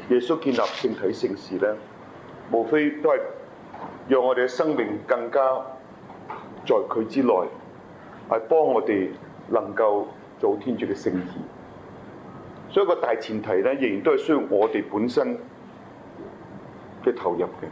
耶穌建立聖體聖事咧，無非都係讓我哋嘅生命更加在佢之內，係幫我哋能夠做天主嘅聖義。所以個大前提咧，仍然都係需要我哋本身嘅投入嘅。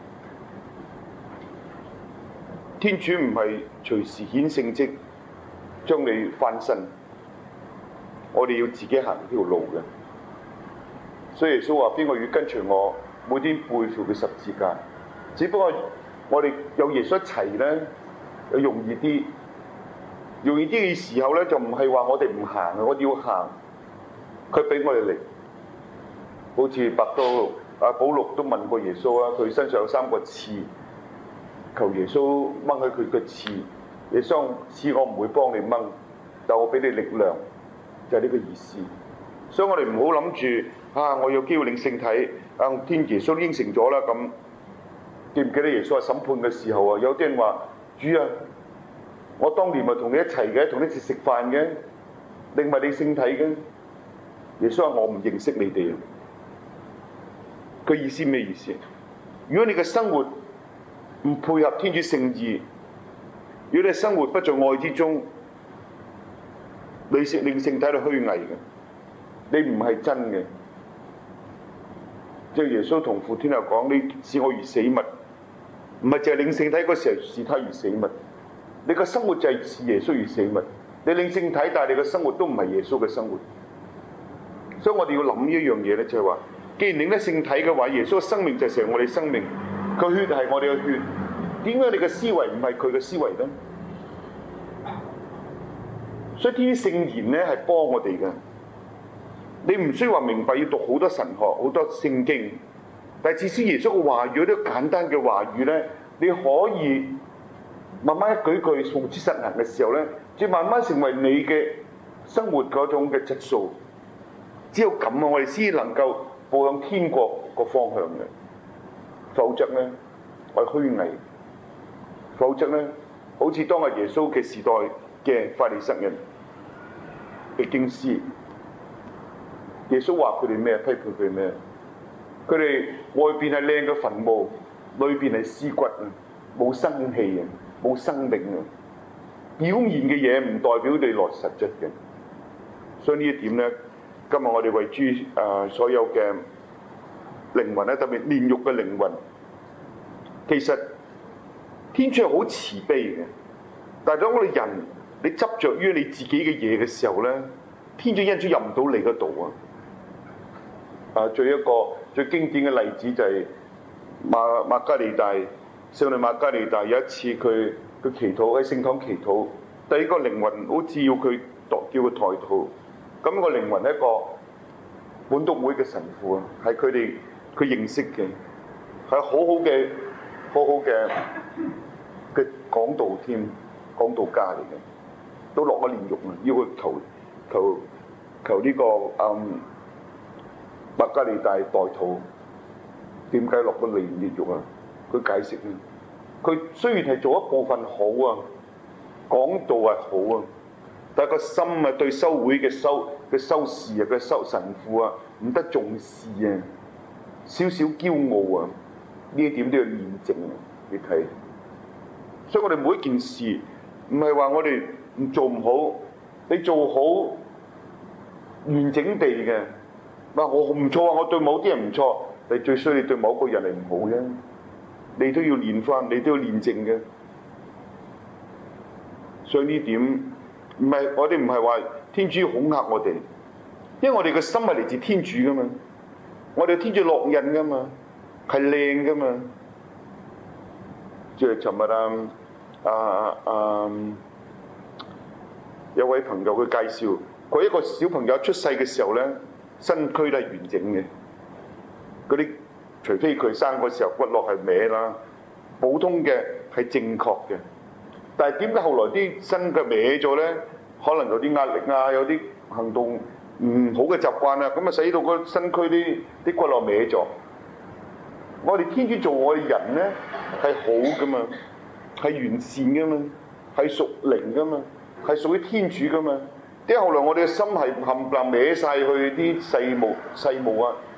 天主唔係隨時顯聖蹟將你翻身，我哋要自己行呢條路嘅。所以耶穌話：邊個要跟隨我，每天背負佢十字架。只不過我哋有耶穌一齊咧，就容易啲。容易啲嘅時候咧，就唔係話我哋唔行嘅，我哋要行。佢俾我哋力，好似伯多保祿都問過耶穌啊，佢身上有3個刺，求耶穌掹開佢嘅刺。耶穌刺我唔會幫你掹，但我俾你力量，就係呢個意思。所以我哋唔好諗住我有機會領聖體，天耶穌應承咗啦咁。記唔記得耶穌喺審判嘅時候啊？有啲人話：主啊，我當年咪同你一齊嘅，同你一齊食飯嘅，領埋你聖體嘅。耶穌話：我唔認識你哋。佢意思咩意思？如果你嘅生活唔配合天主聖意，如果你生活不在愛之中，你領聖體係虛偽嘅，你唔係真嘅。即係耶穌同父天后講：你視我如死物，唔係淨係領聖體嗰時候視他如死物。你嘅生活就係視耶穌如死物。你領聖體，但係你嘅生活都唔係耶穌嘅生活。所以我哋要諗呢一樣嘢咧，就係話，既然領得聖體嘅話，耶穌嘅生命就成我哋生命，佢血係我哋嘅血，點解你嘅思維唔係佢嘅思維咧？所以天主聖言咧係幫我哋嘅。你唔需要話明白要讀好多神學、好多聖經，但係至少耶穌嘅話語，啲簡單嘅話語咧，你可以慢慢一句句付諸實行嘅時候咧，就慢慢成為你嘅生活嗰種嘅質素。只有咁我哋先能夠步向天國個方向嘅。否則咧，我係虛偽；否則咧，好似當日耶穌嘅時代嘅法利塞人嘅經師，耶穌話佢哋咩？批判佢哋咩？佢哋外邊係靚嘅墳墓，裏邊係屍骨啊，冇生氣啊，冇生命啊。表面嘅嘢唔代表你內實質嘅。所以呢一點咧，今日我哋為諸所有嘅靈魂咧，特別煉獄嘅靈魂，其實天主係好慈悲嘅。但係當我哋人你執着於你自己嘅嘢嘅時候咧，天主恩主入唔到你嗰度啊！最經典嘅例子就係瑪加利大聖女瑪加利大，有一次佢祈禱喺聖堂祈禱，第二個靈魂好似要佢叫佢抬頭，咁個靈魂係一個本篤會嘅神父啊，係佢認識嘅，係好好嘅講道添，講道家嚟嘅，都落咗煉獄啊，要佢求呢個瑪加利大代禱，點解落咗煉獄啊？佢解釋咧，佢雖然係做一部分好啊，講道係好啊，但係個心啊對修會嘅修士啊嘅神父啊唔得重視啊，少少驕傲啊，呢一點都要驗證啊！你睇，所以我哋每一件事唔係話我哋做唔好，你做好完整地嘅。我唔錯啊！我對某啲人唔錯，你最衰你對某個人係唔好啫。你都要練翻，你都要練正嘅。所以呢點我哋唔係話天主恐嚇我哋，因為我哋嘅心係嚟自天主噶嘛，我哋天主烙印噶嘛，係靚噶嘛。即係尋日有位朋友佢介紹，佢一個小朋友出世嘅時候咧，身軀都係完整嘅，嗰啲除非佢生嗰時候骨骼係歪啦，普通嘅係正確嘅。但係點解後來啲身腳歪咗咧？可能有啲壓力啊，有啲行動唔好嘅習慣啊，咁啊使到個身軀啲骨骼歪咗。我哋天主做我哋人咧係好噶嘛，係完善噶嘛，係屬靈噶嘛，係屬於天主噶嘛。點解後來我哋嘅心係冚唪唥歪晒去啲細務啊？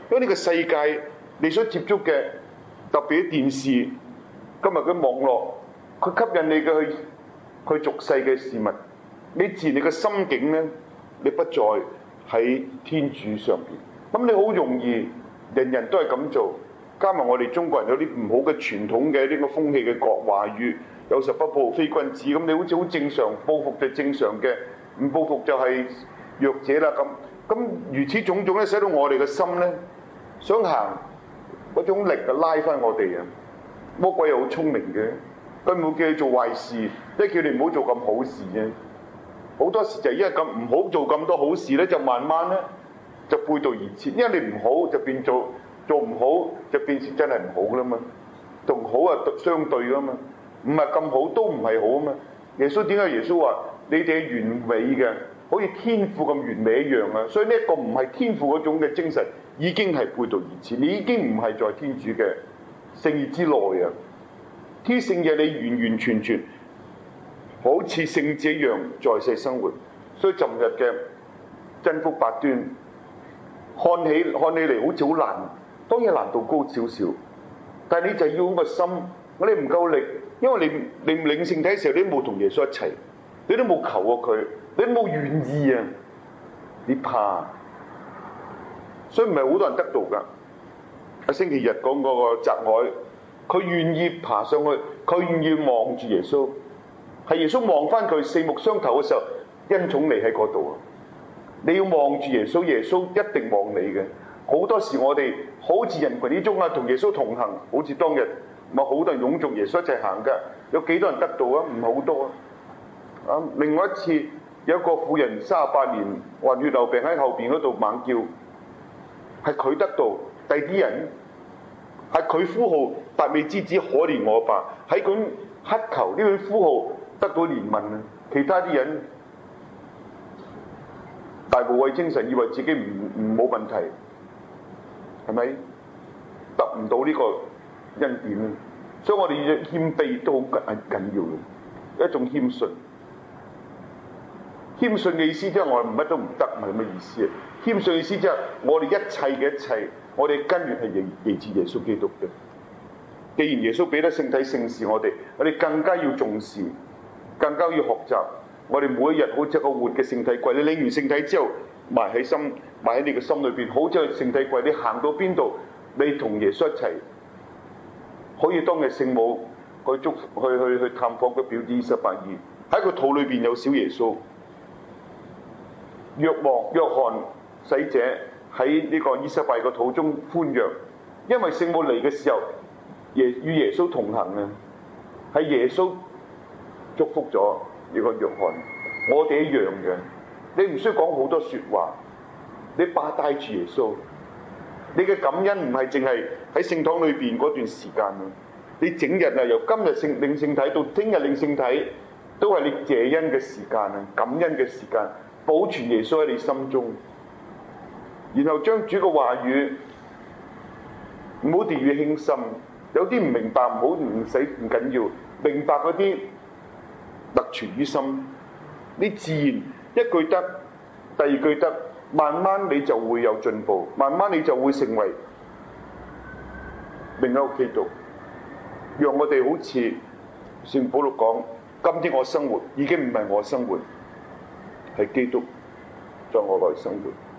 因為呢個世界你所接觸嘅，特別啲電視、今日嘅網絡，佢吸引你嘅去俗世嘅事物，你自然你嘅心境咧，你不再喺天主上邊。咁你好容易，人人都係咁做，加埋我哋中國人有啲唔好嘅傳統嘅呢個風氣嘅國話語，有時不報非君子，咁你好似好正常，報復就正常嘅，唔報復就係弱者啦咁。咁如此種種咧，使到我哋嘅心咧，想行嗰種力啊，拉翻我哋啊！魔鬼又好聰明嘅，佢冇叫你做壞事，即係叫你唔好做咁好事啫。好多時就係因為咁唔好做咁多好事咧，就慢慢咧就背道而馳。因為你唔好就變做唔好，就變成真係唔好啦嘛。同好啊相對噶嘛，唔係咁好都唔係好啊嘛。耶穌點解耶穌話你哋係完美嘅？好似天父咁完美一樣啊！所以呢一個唔係天父嗰種嘅精神，已經係背道而馳。你已經唔係在天主嘅聖意之內啊！天聖嘢你完完全全好似聖子一樣在世生活。所以昨日嘅真福八端看起嚟好似好難，當然難度高少少，但係你就要個心，我哋唔夠力，因為你領聖體嘅時候，你都冇同耶穌一齊，你都冇求過佢。你冇願意啊！你怕，所以唔係好多人得到㗎。星期日講嗰個澤凱，佢願意爬上去，佢願意望住耶穌，係耶穌望翻佢四目相投嘅時候，恩寵你喺嗰度啊！你要望住耶穌，耶穌一定望你嘅。好多時我哋好似人群之中啊，同耶穌同行，好似當日咪好多人擁簇耶穌一齊行㗎，有幾多人得到啊？唔係好多啊！另外一次。有一個婦人38年患血漏病喺後邊嗰度猛叫，係佢得到，第啲人係佢呼號達味之子可憐我吧，喺佢乞求呢個呼號得到憐憫啊！其他啲人大無畏精神，以為自己唔冇問題，係咪得唔到呢個恩典啊？所以我哋要謙卑都好緊要嘅一種謙遜。謙遜嘅意思即係我哋乜都唔得，係咩意思啊？謙遜嘅意思即係我哋一切嘅一切，我哋根源係嚟自耶穌基督嘅。既然耶穌俾得聖體聖事我哋更加要重視，更加要學習。我哋每一日好似個活嘅聖體櫃，你領完聖體之後埋喺你嘅心裏邊，好似聖體櫃，你行到邊度，你同耶穌一齊，可以當日聖母去探訪個表子28兒，喺個肚裏邊有小耶穌。約翰洗者喺呢個伊撒伯個肚中歡躍，因為聖母嚟嘅時候，與耶穌同行啊，係耶穌祝福咗呢個約翰。我哋一樣嘅，你唔需要講好多説話，你把帶住耶穌，你嘅感恩唔係淨係喺聖堂裏邊嗰段時間啊，你整日啊，由今日領聖體到聽日領聖體，都係你謝恩嘅時間啊，感恩嘅時間。保存耶穌喺你心中，然後將主嘅話語唔好掉以輕心。有啲唔明白唔緊要，明白嗰啲特存於心。你自然一句得，第二句得，慢慢你就會有進步，慢慢你就會成為另一個基督。讓我哋好似聖保祿講：今天我生活已經唔係我生活，係基督在我內生活。